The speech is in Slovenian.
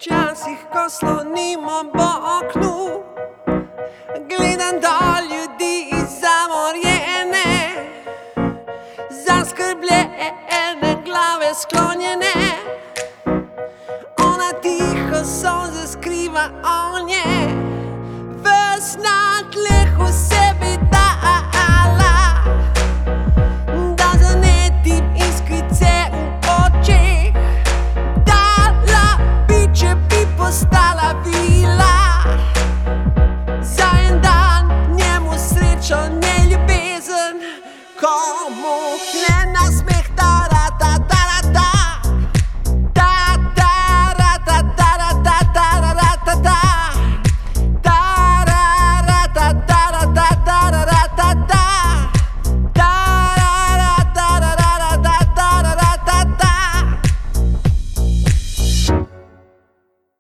Včasih, ko slonimo po oknu, gledam dol ljudi zamorjene, zaskrbljene, glave sklonjene. Ona tiho solze skriva, on